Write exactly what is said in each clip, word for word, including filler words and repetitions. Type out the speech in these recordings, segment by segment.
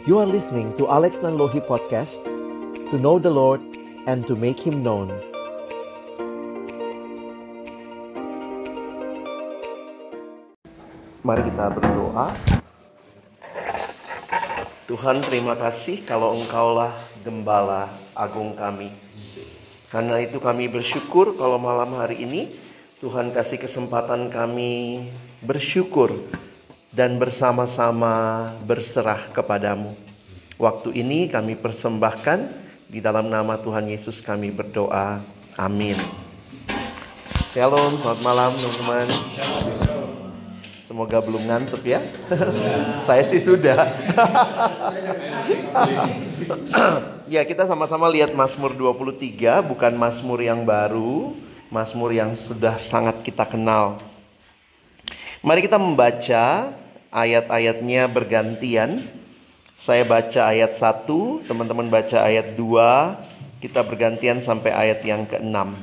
You are listening to Alex Nanlohi Podcast, to know the Lord and to make Him known. Mari kita berdoa. Tuhan, terima kasih kalau Engkaulah Gembala Agung kami. Karena itu kami bersyukur kalau malam hari ini Tuhan kasih kesempatan kami bersyukur dan bersama-sama berserah kepadamu. Waktu ini kami persembahkan di dalam nama Tuhan Yesus kami berdoa. Amin. Shalom, selamat malam teman-teman. Semoga belum ngantuk ya. Saya sih sudah. Ya, kita sama-sama lihat Mazmur dua puluh tiga, bukan Mazmur yang baru, Mazmur yang sudah sangat kita kenal. Mari kita membaca ayat-ayatnya bergantian. Saya baca ayat satu, teman-teman baca ayat dua, kita bergantian sampai ayat yang keenam.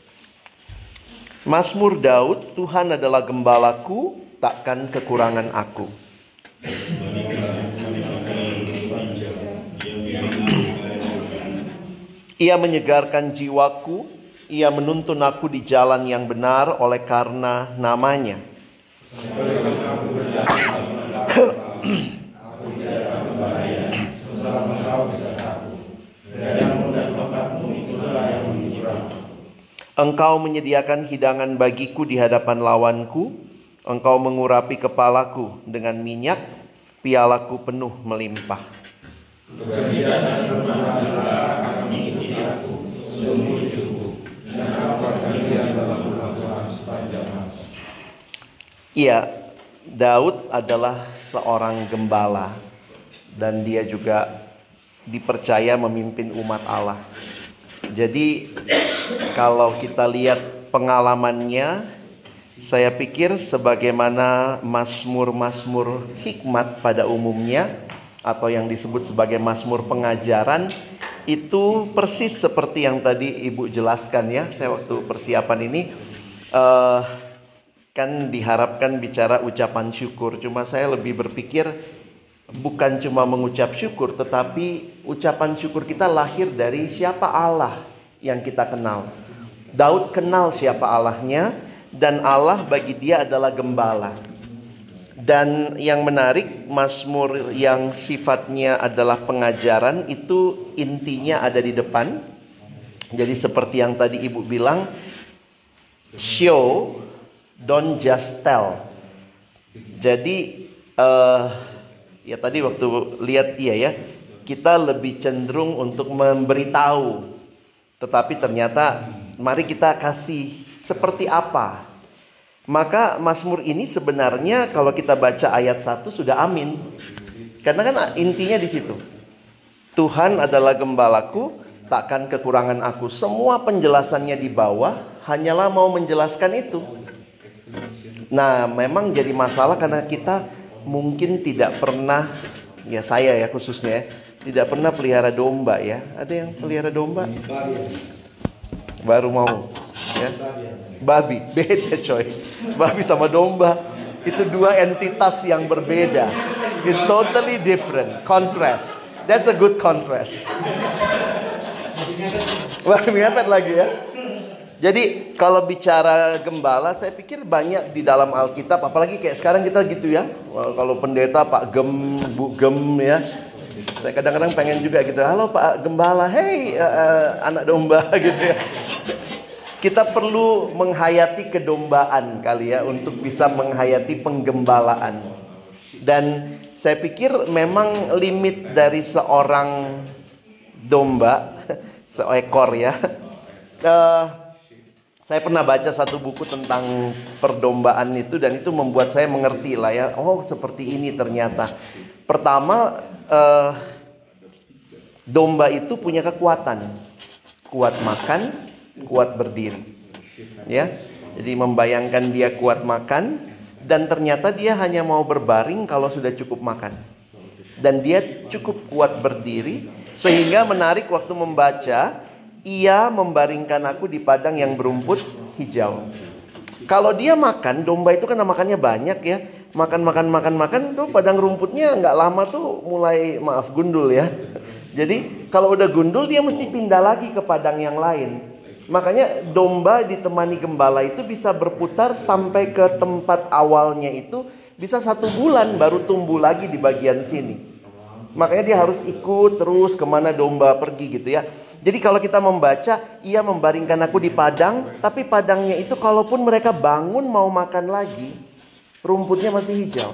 Mazmur Daud, Tuhan adalah gembalaku, takkan kekurangan aku. Ia menyegarkan jiwaku, Ia menuntun aku di jalan yang benar oleh karena namanya. Engkau menyediakan hidangan bagiku di hadapan lawanku. Engkau mengurapi kepalaku dengan minyak, pialaku penuh melimpah. Iya, Daud adalah seorang gembala dan dia juga dipercaya memimpin umat Allah. Jadi kalau kita lihat pengalamannya, saya pikir sebagaimana mazmur-mazmur hikmat pada umumnya atau yang disebut sebagai mazmur pengajaran, itu persis seperti yang tadi Ibu jelaskan ya. Saya waktu persiapan ini uh, kan diharapkan bicara ucapan syukur. Cuma saya lebih berpikir bukan cuma mengucap syukur, tetapi ucapan syukur kita lahir dari siapa Allah yang kita kenal. Daud kenal siapa Allahnya, dan Allah bagi dia adalah gembala. Dan yang menarik, mazmur yang sifatnya adalah pengajaran itu intinya ada di depan. Jadi seperti yang tadi Ibu bilang, show, don't just tell. Jadi uh, ya tadi waktu lihat iya ya, kita lebih cenderung untuk memberitahu. Tetapi ternyata mari kita kasih seperti apa. Maka Mazmur ini sebenarnya kalau kita baca ayat satu sudah amin. Karena kan intinya di situ. Tuhan adalah gembalaku, takkan kekurangan aku. Semua penjelasannya di bawah hanyalah mau menjelaskan itu. Nah, memang jadi masalah karena kita mungkin tidak pernah, ya saya ya khususnya ya, tidak pernah pelihara domba ya. Ada yang pelihara domba? Baru mau ya. Babi, beda coy. Babi sama domba itu dua entitas yang berbeda. It's totally different. Contrast. That's a good contrast. Wah, ngepet lagi ya. Jadi kalau bicara gembala, saya pikir banyak di dalam Alkitab. Apalagi kayak sekarang kita gitu ya. Wah, kalau pendeta Pak Gem, Bu Gem ya. Saya kadang-kadang pengen juga gitu. Halo Pak Gembala, hey uh, uh, anak domba gitu ya. Kita perlu menghayati kedombaan kali ya, untuk bisa menghayati penggembalaan. Dan saya pikir memang limit dari seorang domba, seekor ya. Uh, saya pernah baca satu buku tentang perdombaan itu, dan itu membuat saya mengerti lah ya. Oh, seperti ini ternyata. Pertama, uh, domba itu punya kekuatan, kuat makan, kuat berdiri, ya. Jadi membayangkan dia kuat makan, dan ternyata dia hanya mau berbaring kalau sudah cukup makan, dan dia cukup kuat berdiri, sehingga menarik waktu membaca, ia membaringkan aku di padang yang berumput hijau. Kalau dia makan, domba itu kan makannya banyak ya, makan makan makan makan tuh padang rumputnya nggak lama tuh mulai maaf gundul ya. Jadi kalau udah gundul dia mesti pindah lagi ke padang yang lain. Makanya domba ditemani gembala itu bisa berputar sampai ke tempat awalnya itu bisa satu bulan baru tumbuh lagi di bagian sini. Makanya dia harus ikut terus kemana domba pergi gitu ya. Jadi kalau kita membaca, ia membaringkan aku di padang, tapi padangnya itu kalaupun mereka bangun mau makan lagi, rumputnya masih hijau.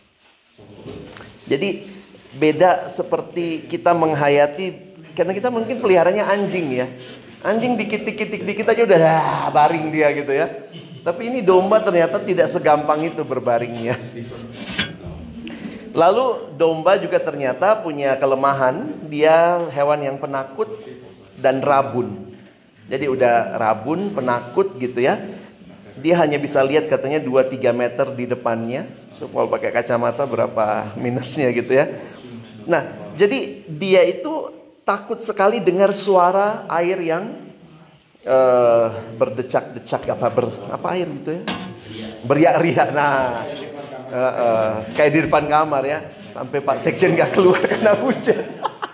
Jadi beda seperti kita menghayati, karena kita mungkin peliharanya anjing ya. Anjing dikit-dikit dikit aja udah ah, baring dia gitu ya. Tapi ini domba ternyata tidak segampang itu berbaringnya. Lalu domba juga ternyata punya kelemahan, dia hewan yang penakut dan rabun. Jadi udah rabun, penakut gitu ya. Dia hanya bisa lihat katanya dua tiga meter di depannya. So, kalau pakai kacamata berapa minusnya gitu ya. Nah, jadi dia itu takut sekali dengar suara air yang uh, berdecak-decak apa ber apa air gitu ya. Beriak-riak. Nah, uh, uh, kayak di depan kamar ya. Sampai Pak Sekjen gak keluar karena hujan.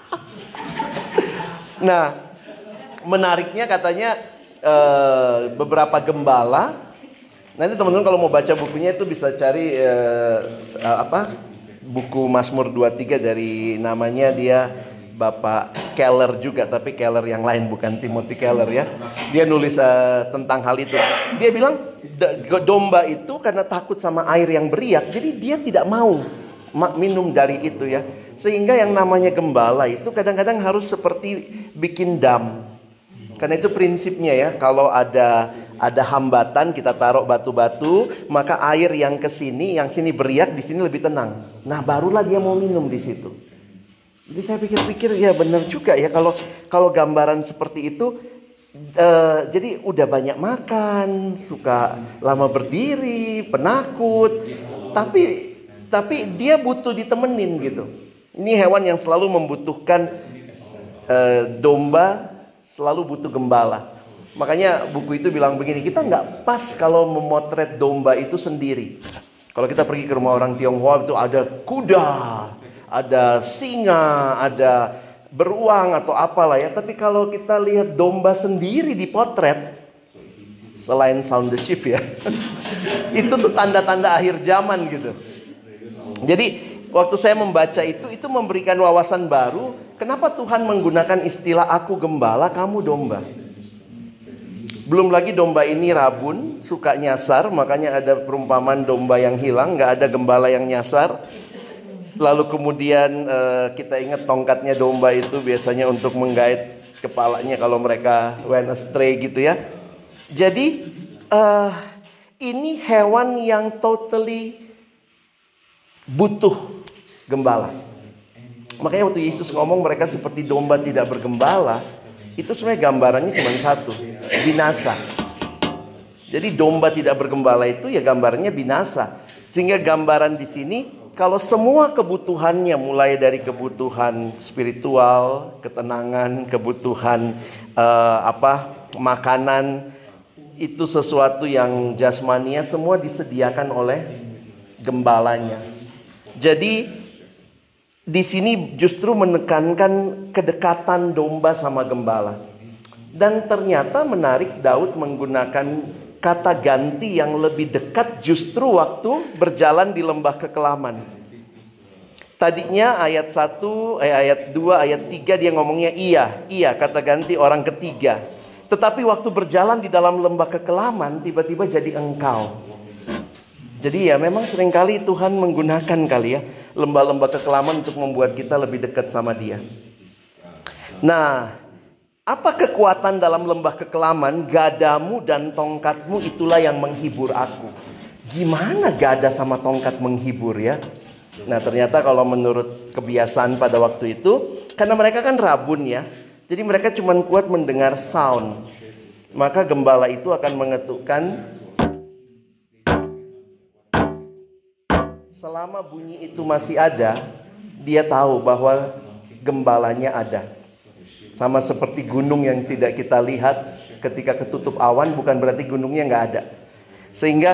Nah, menariknya katanya uh, beberapa gembala. Nanti teman-teman kalau mau baca bukunya itu bisa cari uh, uh, apa buku Mazmur dua puluh tiga dari namanya dia Bapak Keller juga, tapi Keller yang lain bukan Timothy Keller ya. Dia nulis uh, tentang hal itu. Dia bilang domba itu karena takut sama air yang beriak, jadi dia tidak mau minum dari itu ya. Sehingga yang namanya gembala itu kadang-kadang harus seperti bikin dam. Karena itu prinsipnya ya, kalau ada ada hambatan kita taruh batu-batu, maka air yang ke sini, yang sini beriak, di sini lebih tenang. Nah, barulah dia mau minum di situ. Jadi saya pikir-pikir ya benar juga ya kalau kalau gambaran seperti itu. Uh, jadi udah banyak makan, suka lama berdiri, penakut, tapi tapi dia butuh ditemenin gitu. Ini hewan yang selalu membutuhkan uh, domba, selalu butuh gembala. Makanya buku itu bilang begini, kita nggak pas kalau memotret domba itu sendiri. Kalau kita pergi ke rumah orang Tionghoa itu ada kuda, ada singa, ada beruang atau apalah ya. Tapi kalau kita lihat domba sendiri dipotret, selain sound the sheep ya, itu tuh tanda-tanda akhir zaman gitu. Jadi waktu saya membaca itu, itu memberikan wawasan baru. Kenapa Tuhan menggunakan istilah aku gembala, kamu domba? Belum lagi domba ini rabun, suka nyasar. Makanya ada perumpamaan domba yang hilang, gak ada gembala yang nyasar. Lalu kemudian uh, kita ingat tongkatnya domba itu biasanya untuk menggait kepalanya kalau mereka went astray gitu ya. Jadi uh, ini hewan yang totally butuh gembala. Makanya waktu Yesus ngomong mereka seperti domba tidak bergembala, itu sebenarnya gambarannya cuma satu, binasa. Jadi domba tidak bergembala itu ya gambarnya binasa. Sehingga gambaran di sini, kalau semua kebutuhannya mulai dari kebutuhan spiritual, ketenangan, kebutuhan uh, apa makanan, itu sesuatu yang jasmania semua disediakan oleh gembalanya. Jadi di sini justru menekankan kedekatan domba sama gembala. Dan ternyata menarik, Daud menggunakan kata ganti yang lebih dekat justru waktu berjalan di lembah kekelaman. Tadinya ayat satu, eh, ayat dua, ayat tiga dia ngomongnya iya, iya, kata ganti orang ketiga. Tetapi waktu berjalan di dalam lembah kekelaman tiba-tiba jadi engkau. Jadi ya memang seringkali Tuhan menggunakan kali ya lembah-lembah kekelaman untuk membuat kita lebih dekat sama Dia. Nah, apa kekuatan dalam lembah kekelaman? Gadamu dan tongkatmu itulah yang menghibur aku. Gimana gada sama tongkat menghibur ya? Nah ternyata kalau menurut kebiasaan pada waktu itu, karena mereka kan rabun ya, jadi mereka cuma kuat mendengar sound. Maka gembala itu akan mengetukkan. Selama bunyi itu masih ada, dia tahu bahwa gembalanya ada. Sama seperti gunung yang tidak kita lihat ketika ketutup awan, bukan berarti gunungnya nggak ada. Sehingga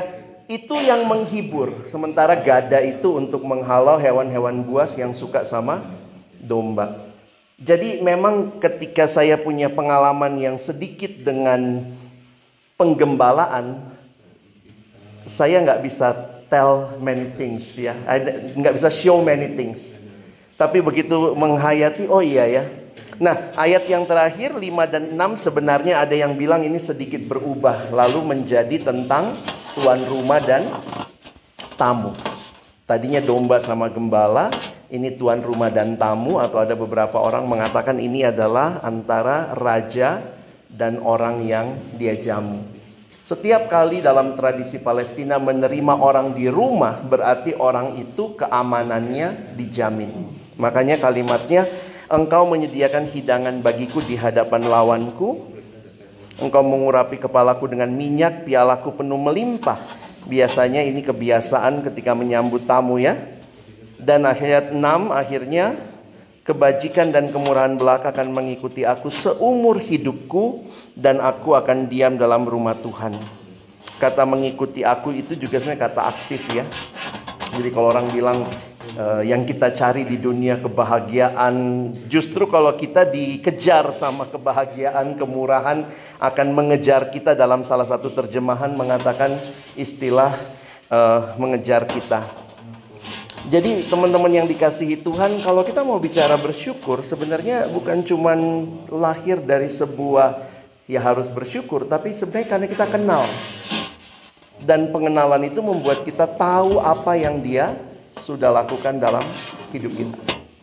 itu yang menghibur. Sementara gada itu untuk menghalau hewan-hewan buas yang suka sama domba. Jadi memang ketika saya punya pengalaman yang sedikit dengan penggembalaan, saya nggak bisa tell many things ya, nggak bisa show many things. Tapi begitu menghayati, oh iya ya. Nah, ayat yang terakhir lima dan enam sebenarnya ada yang bilang ini sedikit berubah, lalu menjadi tentang tuan rumah dan tamu. Tadinya domba sama gembala, ini tuan rumah dan tamu, atau ada beberapa orang mengatakan ini adalah antara raja dan orang yang dia jamu. Setiap kali dalam tradisi Palestina menerima orang di rumah, berarti orang itu keamanannya dijamin. Makanya kalimatnya, engkau menyediakan hidangan bagiku di hadapan lawanku, engkau mengurapi kepalaku dengan minyak, pialaku penuh melimpah. Biasanya ini kebiasaan ketika menyambut tamu ya. Dan ayat enam akhirnya, kebajikan dan kemurahan belaka akan mengikuti aku seumur hidupku, dan aku akan diam dalam rumah Tuhan. Kata mengikuti aku itu juga sebenarnya kata aktif ya. Jadi kalau orang bilang uh, yang kita cari di dunia kebahagiaan, justru kalau kita dikejar sama kebahagiaan, kemurahan akan mengejar kita. Dalam salah satu terjemahan mengatakan istilah uh, mengejar kita. Jadi teman-teman yang dikasihi Tuhan, kalau kita mau bicara bersyukur, sebenarnya bukan cuman lahir dari sebuah ya harus bersyukur, tapi sebenarnya karena kita kenal. Dan pengenalan itu membuat kita tahu apa yang Dia sudah lakukan dalam hidup kita.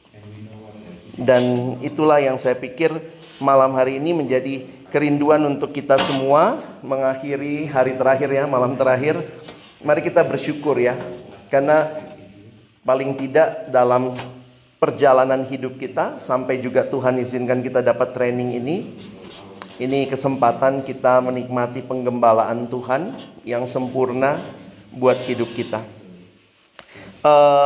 Dan itulah yang saya pikir malam hari ini menjadi kerinduan untuk kita semua. Mengakhiri hari terakhir ya, malam terakhir, mari kita bersyukur ya. Karena paling tidak dalam perjalanan hidup kita, sampai juga Tuhan izinkan kita dapat training ini, ini kesempatan kita menikmati penggembalaan Tuhan yang sempurna buat hidup kita. uh,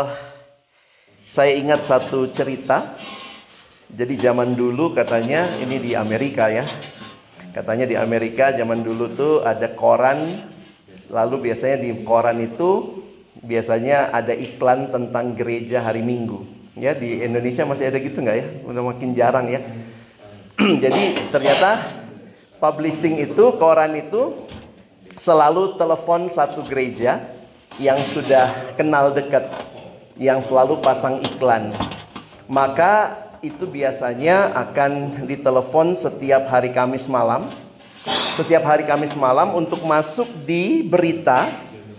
Saya ingat satu cerita. Jadi zaman dulu katanya, ini di Amerika ya, katanya di Amerika zaman dulu tuh ada koran. Lalu biasanya di koran itu biasanya ada iklan tentang gereja hari Minggu. Ya, di Indonesia masih ada gitu nggak ya? Udah makin jarang ya. Jadi ternyata publishing itu, koran itu selalu telepon satu gereja yang sudah kenal dekat, yang selalu pasang iklan. Maka itu biasanya akan ditelepon setiap hari Kamis malam. Setiap hari Kamis malam untuk masuk di berita,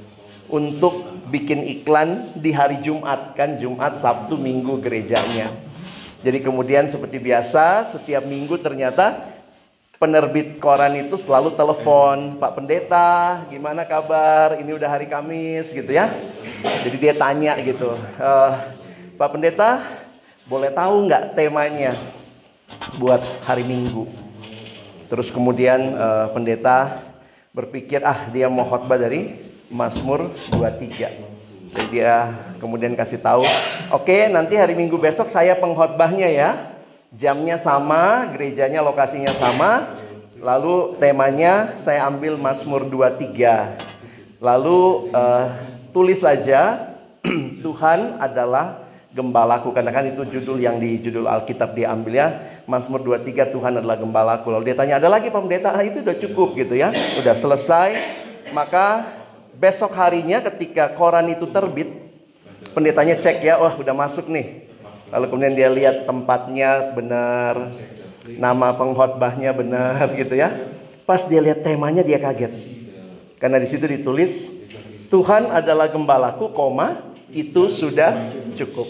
untuk bikin iklan di hari Jumat, kan Jumat, Sabtu, Minggu gerejanya. Jadi kemudian seperti biasa setiap minggu ternyata penerbit koran itu selalu telepon, Pak Pendeta gimana kabar, ini udah hari Kamis gitu ya. Jadi dia tanya gitu, e, Pak Pendeta boleh tahu nggak temanya buat hari Minggu. Terus kemudian uh, pendeta berpikir, ah dia mau khotbah dari Mazmur dua puluh tiga. Jadi dia kemudian kasih tahu, oke okay, nanti hari Minggu besok saya pengkhotbahnya ya. Jamnya sama, gerejanya lokasinya sama. Lalu temanya saya ambil Mazmur dua puluh tiga. Lalu uh, tulis saja Tuhan adalah gembalaku, karena kan itu judul yang di judul Alkitab diambil ya. Mazmur dua puluh tiga, Tuhan adalah gembalaku. Lalu dia tanya, ada lagi Pak Pendeta? Ah, itu udah cukup gitu ya. Udah selesai. Maka besok harinya ketika koran itu terbit, pendetanya cek ya, wah udah masuk nih. Lalu kemudian dia lihat tempatnya benar, nama pengkhotbahnya benar gitu ya. Pas dia lihat temanya dia kaget. Karena di situ ditulis Tuhan adalah gembalaku, koma, itu sudah cukup.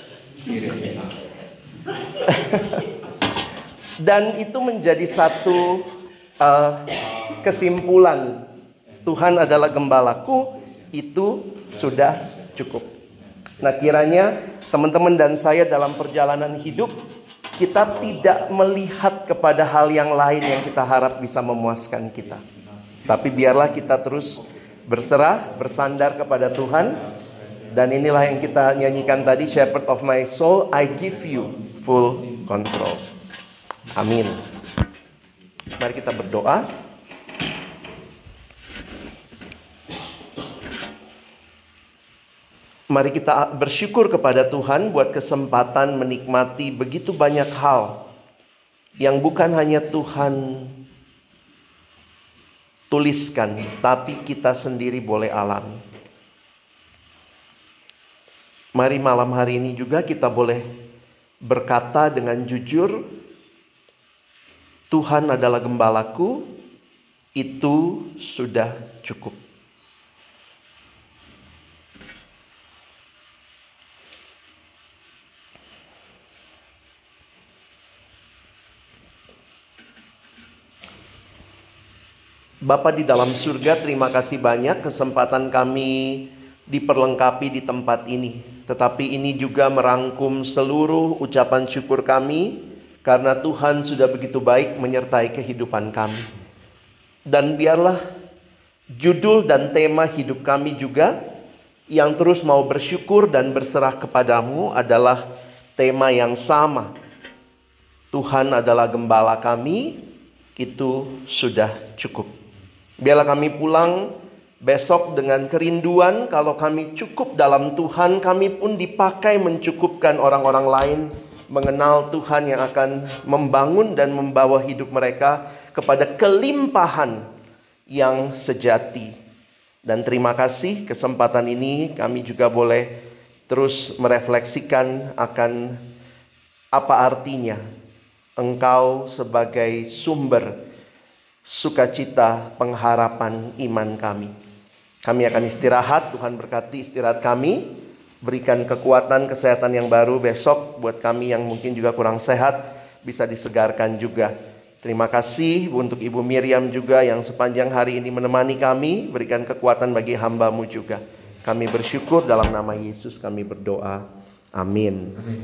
Dan itu menjadi satu uh, kesimpulan. Tuhan adalah gembalaku, itu sudah cukup. Nah kiranya teman-teman dan saya dalam perjalanan hidup, kita tidak melihat kepada hal yang lain yang kita harap bisa memuaskan kita. Tapi biarlah kita terus berserah, bersandar kepada Tuhan. Dan inilah yang kita nyanyikan tadi, Shepherd of my soul, I give you full control. Amin. Mari kita berdoa. Mari kita bersyukur kepada Tuhan buat kesempatan menikmati begitu banyak hal yang bukan hanya Tuhan tuliskan, tapi kita sendiri boleh alami. Mari malam hari ini juga kita boleh berkata dengan jujur, Tuhan adalah gembalaku, itu sudah cukup. Bapa di dalam surga, terima kasih banyak kesempatan kami diperlengkapi di tempat ini. Tetapi ini juga merangkum seluruh ucapan syukur kami karena Tuhan sudah begitu baik menyertai kehidupan kami. Dan biarlah judul dan tema hidup kami juga yang terus mau bersyukur dan berserah kepadamu adalah tema yang sama. Tuhan adalah gembala kami, itu sudah cukup. Biarlah kami pulang besok dengan kerinduan kalau kami cukup dalam Tuhan, kami pun dipakai mencukupkan orang-orang lain mengenal Tuhan yang akan membangun dan membawa hidup mereka kepada kelimpahan yang sejati. Dan terima kasih kesempatan ini kami juga boleh terus merefleksikan akan apa artinya Engkau sebagai sumber sukacita pengharapan iman kami. Kami akan istirahat, Tuhan berkati istirahat kami, berikan kekuatan kesehatan yang baru besok buat kami yang mungkin juga kurang sehat, bisa disegarkan juga. Terima kasih untuk Ibu Miriam juga yang sepanjang hari ini menemani kami, berikan kekuatan bagi hamba-Mu juga. Kami bersyukur dalam nama Yesus kami berdoa. Amin.